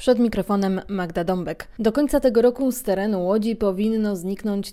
Przed mikrofonem Magda Dąbek. Do końca tego roku z terenu Łodzi powinno zniknąć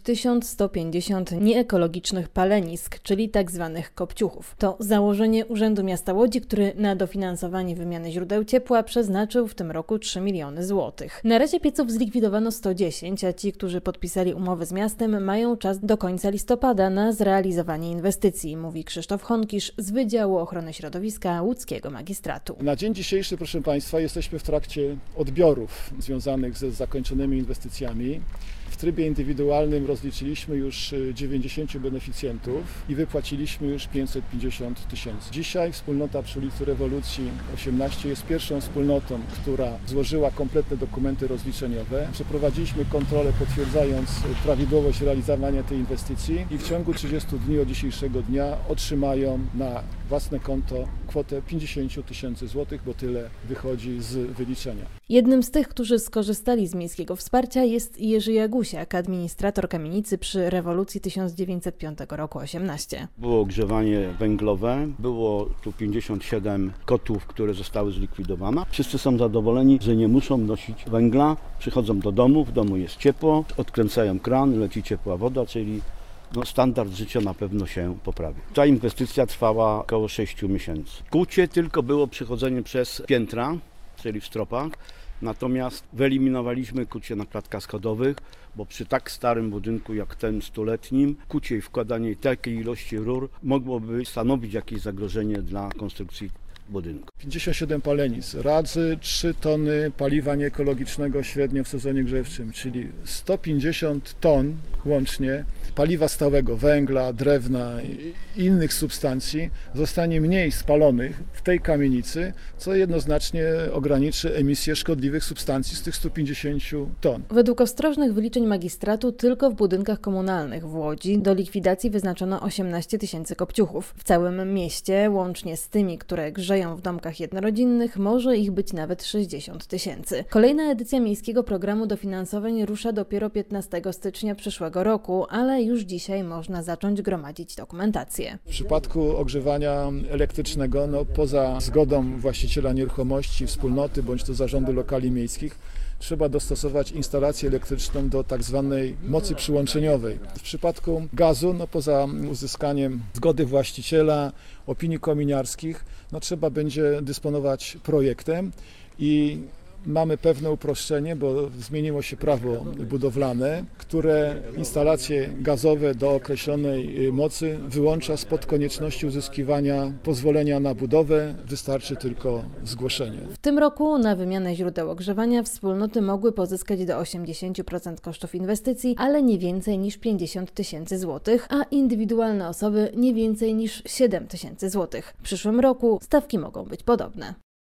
1150 nieekologicznych palenisk, czyli tzw. kopciuchów. To założenie Urzędu Miasta Łodzi, który na dofinansowanie wymiany źródeł ciepła przeznaczył w tym roku 3 miliony złotych. Na razie pieców zlikwidowano 110, a ci, którzy podpisali umowę z miastem, mają czas do końca listopada na zrealizowanie inwestycji, mówi Krzysztof Honkisz z Wydziału Ochrony Środowiska Łódzkiego Magistratu. Na dzień dzisiejszy, proszę Państwa, jesteśmy w trakcie odbiorów związanych ze zakończonymi inwestycjami. W trybie indywidualnym rozliczyliśmy już 90 beneficjentów i wypłaciliśmy już 550 tysięcy. Dzisiaj wspólnota przy ulicy Rewolucji 18 jest pierwszą wspólnotą, która złożyła kompletne dokumenty rozliczeniowe. Przeprowadziliśmy kontrolę, potwierdzając prawidłowość realizowania tej inwestycji i w ciągu 30 dni od dzisiejszego dnia otrzymają na własne konto kwotę 50 tysięcy złotych, bo tyle wychodzi z wyliczenia. Jednym z tych, którzy skorzystali z miejskiego wsparcia, jest Jerzy Jagusiak, administrator kamienicy przy Rewolucji 1905 roku 18. Było ogrzewanie węglowe, było tu 57 kotłów, które zostały zlikwidowane. Wszyscy są zadowoleni, że nie muszą nosić węgla, przychodzą do domu, w domu jest ciepło, odkręcają kran, leci ciepła woda, czyli standard życia na pewno się poprawi. Ta inwestycja trwała około 6 miesięcy. Kucie tylko było przychodzenie przez piętra, czyli w stropach, natomiast wyeliminowaliśmy kucie na klatkach schodowych, bo przy tak starym budynku jak ten 100-letnim, kucie i wkładanie takiej ilości rur mogłoby stanowić jakieś zagrożenie dla konstrukcji budynku. 57 palenic razy 3 tony paliwa nieekologicznego średnio w sezonie grzewczym, czyli 150 ton łącznie paliwa stałego, węgla, drewna i innych substancji zostanie mniej spalonych w tej kamienicy, co jednoznacznie ograniczy emisję szkodliwych substancji z tych 150 ton. Według ostrożnych wyliczeń magistratu tylko w budynkach komunalnych w Łodzi do likwidacji wyznaczono 18 tysięcy kopciuchów. W całym mieście, łącznie z tymi, które grzeją w domkach jednorodzinnych, może ich być nawet 60 tysięcy. Kolejna edycja miejskiego programu dofinansowań rusza dopiero 15 stycznia przyszłego roku, ale już dzisiaj można zacząć gromadzić dokumentację. W przypadku ogrzewania elektrycznego, poza zgodą właściciela nieruchomości, wspólnoty bądź to zarządu lokali miejskich, trzeba dostosować instalację elektryczną do tak zwanej mocy przyłączeniowej. W przypadku gazu, poza uzyskaniem zgody właściciela, opinii kominiarskich, trzeba będzie dysponować projektem i mamy pewne uproszczenie, bo zmieniło się prawo budowlane, które instalacje gazowe do określonej mocy wyłącza spod konieczności uzyskiwania pozwolenia na budowę, wystarczy tylko zgłoszenie. W tym roku na wymianę źródeł ogrzewania wspólnoty mogły pozyskać do 80% kosztów inwestycji, ale nie więcej niż 50 tysięcy złotych, a indywidualne osoby nie więcej niż 7 tysięcy złotych. W przyszłym roku stawki mogą być podobne.